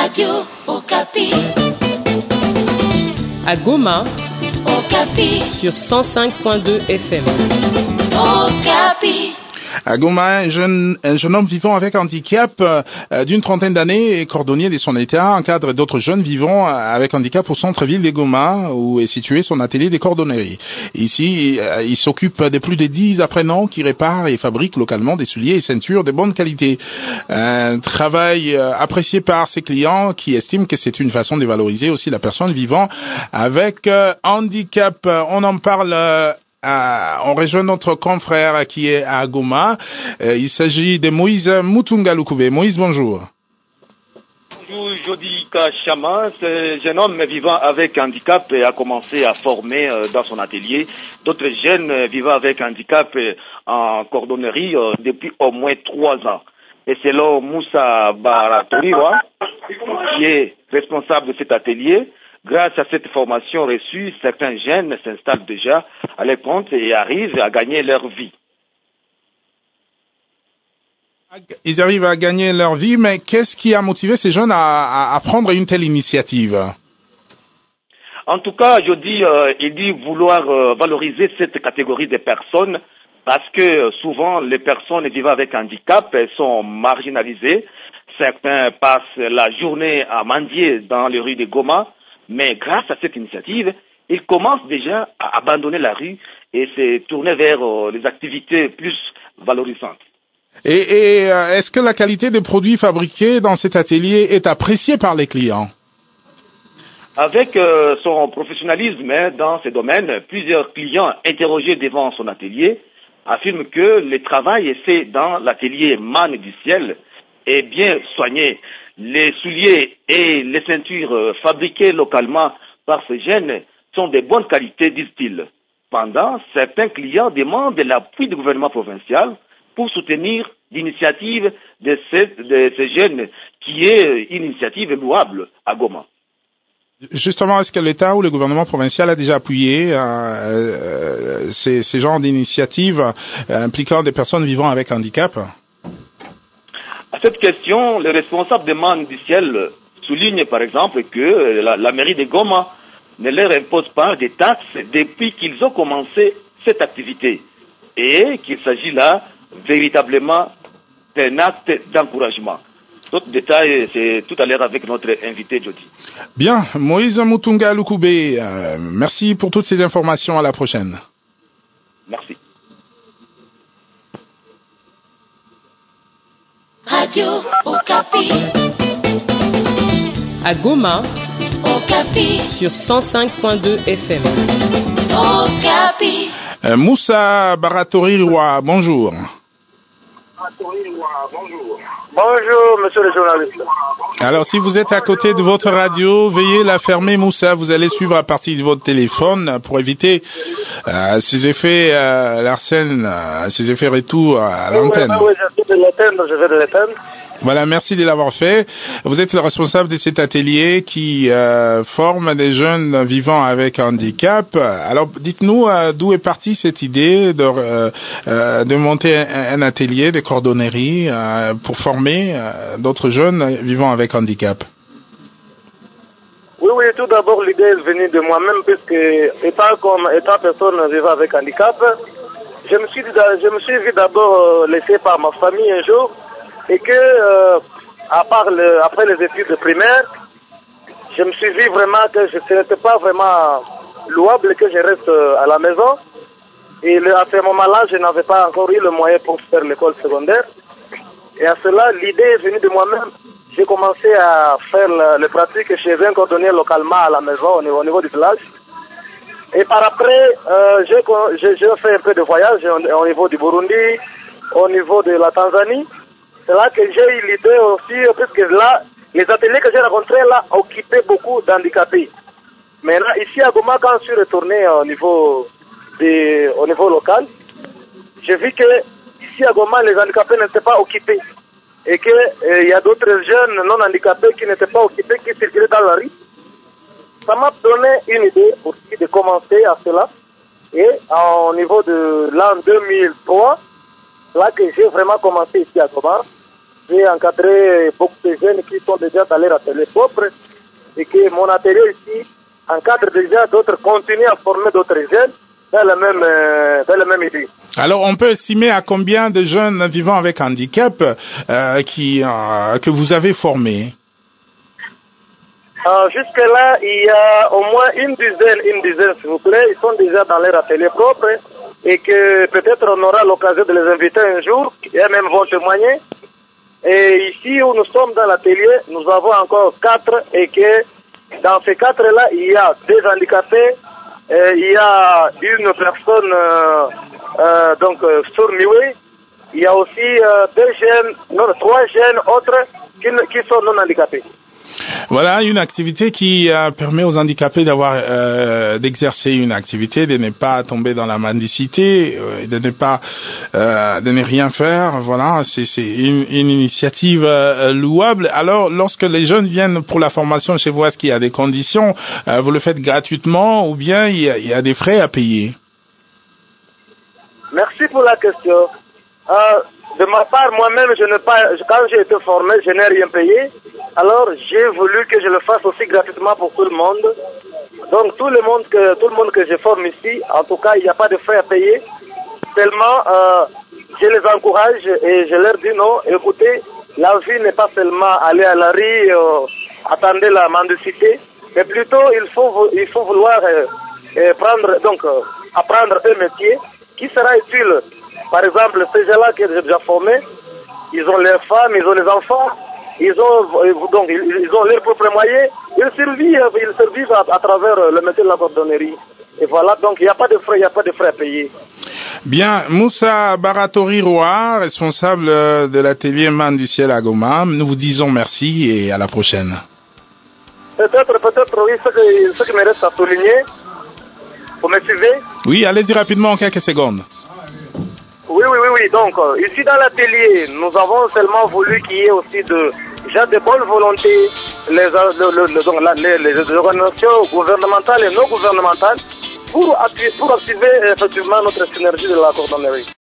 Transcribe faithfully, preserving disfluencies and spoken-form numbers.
Radio Okapi. À Goma, Okapi. Sur cent cinq point deux F M. Okapi. À Goma, un jeune, un jeune homme vivant avec handicap euh, d'une trentaine d'années est cordonnier de son état, encadre d'autres jeunes vivant avec handicap au centre-ville de Goma, où est situé son atelier de cordonnerie. Ici, euh, il s'occupe de plus de dix apprenants qui réparent et fabriquent localement des souliers et ceintures de bonne qualité. Un travail euh, apprécié par ses clients qui estiment que c'est une façon de valoriser aussi la personne vivant avec euh, handicap. On en parle euh, Euh, on rejoint notre confrère qui est à Goma. Euh, il s'agit de Moïse Mutunga Lukube. Moïse, bonjour. Bonjour, Jody Kachama. Ce jeune homme vivant avec handicap a commencé à former euh, dans son atelier d'autres jeunes vivant avec handicap en cordonnerie euh, depuis au moins trois ans. Et selon Moussa Baratoriwa, qui est responsable de cet atelier, grâce à cette formation reçue, certains jeunes s'installent déjà à leur compte et arrivent à gagner leur vie. Ils arrivent à gagner leur vie, mais qu'est-ce qui a motivé ces jeunes à, à, à prendre une telle initiative? En tout cas, je dis, euh, il dit vouloir euh, valoriser cette catégorie de personnes parce que euh, souvent les personnes vivant avec handicap elles sont marginalisées. Certains passent la journée à mendier dans les rues de Goma. Mais grâce à cette initiative, ils commencent déjà à abandonner la rue et se tourner vers euh, les activités plus valorisantes. Et, et euh, est-ce que la qualité des produits fabriqués dans cet atelier est appréciée par les clients? Avec euh, son professionnalisme hein, dans ces domaines, plusieurs clients interrogés devant son atelier affirment que le travail est fait dans l'atelier Man du Ciel est bien soigné. Les souliers et les ceintures fabriquées localement par ces jeunes sont de bonne qualité, disent-ils. Pendant, certains clients demandent l'appui du gouvernement provincial pour soutenir l'initiative de ces, de ces jeunes, qui est une initiative louable à Goma. Justement, est-ce que l'État ou le gouvernement provincial a déjà appuyé euh, euh, ces, ces genres d'initiatives euh, impliquant des personnes vivant avec handicap? À cette question, le responsable des Man du Ciel souligne par exemple que la, la mairie de Goma ne leur impose pas des taxes depuis qu'ils ont commencé cette activité et qu'il s'agit là véritablement d'un acte d'encouragement. D'autres détails, c'est tout à l'heure avec notre invité Jody. Bien, Moïse Mutunga Lukube, euh, merci pour toutes ces informations. À la prochaine. Merci. Radio Okapi. À Goma, Okapi. Sur cent cinq point deux F M. Okapi. Euh, Moussa Baratoriwa, bonjour. Bonjour, monsieur le journaliste. Alors, si vous êtes à côté de votre radio, veuillez la fermer, Moussa. Vous allez suivre à partir de votre téléphone pour éviter euh, ces effets euh, l'arsène, euh, ces effets retour à l'antenne. Oui, oui, je vais de l'éteindre, je vais de l'éteindre. Voilà, merci de l'avoir fait. Vous êtes le responsable de cet atelier qui euh, forme des jeunes vivant avec handicap. Alors, dites-nous euh, d'où est partie cette idée de, euh, euh, de monter un, un atelier de cordonnerie euh, pour former euh, d'autres jeunes vivant avec handicap. Oui, oui, tout d'abord, l'idée est venue de moi-même puisque, étant comme étant personne vivant avec handicap, je me suis, je me suis vu d'abord laissé par ma famille un jour. Et que, euh, à part le, après les études primaires, je me suis vu vraiment que je, ce n'était pas vraiment louable que je reste à la maison. Et le, à ce moment-là, je n'avais pas encore eu le moyen pour faire l'école secondaire. Et à cela, l'idée est venue de moi-même. J'ai commencé à faire le, le pratique chez un cordonnier localement à la maison, au niveau, au niveau du village. Et par après, euh, j'ai, j'ai, j'ai fait un peu de voyage au, au niveau du Burundi, au niveau de la Tanzanie. C'est là que j'ai eu l'idée aussi, parce que là, les ateliers que j'ai rencontrés là occupaient beaucoup d'handicapés. Mais là, ici à Goma, quand je suis retourné au niveau, de, au niveau local, j'ai vu que ici à Goma, les handicapés n'étaient pas occupés. Et qu'il euh, y a d'autres jeunes non handicapés qui n'étaient pas occupés, qui circulaient dans la rue. Ça m'a donné une idée aussi de commencer à cela. Et au niveau de l'an deux mille trois, là que j'ai vraiment commencé ici à Goma, j'ai encadré beaucoup de jeunes qui sont déjà dans leur atelier propre et que mon atelier ici encadre déjà d'autres, continue à former d'autres jeunes dans la même, euh, dans la même idée. Alors, on peut estimer à combien de jeunes vivant avec handicap euh, qui, euh, que vous avez formés? Euh, jusque-là, il y a au moins une dizaine, une dizaine s'il vous plaît, ils sont déjà dans leur atelier propre et que peut-être on aura l'occasion de les inviter un jour, et même vont témoigner. Et ici où nous sommes dans l'atelier, nous avons encore quatre et que dans ces quatre-là, il y a des handicapés, et il y a une personne euh, euh, donc euh, sourd-muet, il y a aussi euh, deux jeunes, non, trois jeunes autres qui, qui sont non handicapés. Voilà une activité qui euh, permet aux handicapés d'avoir euh, d'exercer une activité, de ne pas tomber dans la mendicité, euh, de ne pas euh, de ne rien faire. Voilà, c'est c'est une, une initiative euh, louable. Alors, lorsque les jeunes viennent pour la formation chez vous, est-ce qu'il y a des conditions? euh, Vous le faites gratuitement ou bien il y a, il y a des frais à payer? Merci pour la question. Euh, de ma part, moi-même, je n'ai pas, quand j'ai été formé, je n'ai rien payé. Alors, j'ai voulu que je le fasse aussi gratuitement pour tout le monde. Donc, tout le monde que, tout le monde que je forme ici, en tout cas, il n'y a pas de frais à payer. Seulement, euh, je les encourage et je leur dis non, écoutez, la vie n'est pas seulement aller à la rue, euh, attendre la mendicité, mais plutôt, il faut, il faut vouloir euh, euh, prendre, donc, euh, apprendre un métier qui sera utile. Par exemple, ces gens-là que j'ai déjà formés, ils ont leurs femmes, ils ont les enfants, ils ont donc ils ont leurs propres moyens, ils survivent, ils survivent à, à travers le métier de la cordonnerie. Et voilà, donc il n'y a pas de frais, il n'y a pas de frais à payer. Bien, Moussa Baratori Roa, responsable de l'atelier Man du Ciel à Goma, nous vous disons merci et à la prochaine. Peut-être, peut-être, oui, ce que, ce qui me reste à souligner, vous me suivez? Oui, allez-y rapidement en quelques secondes. Oui, oui, oui, oui. Donc, euh, ici dans l'atelier, nous avons seulement voulu qu'il y ait aussi de gens de bonne volonté, les, le, le, le, donc, la, les, les organisations gouvernementales et non gouvernementales, pour, pour activer effectivement notre synergie de la cordonnerie.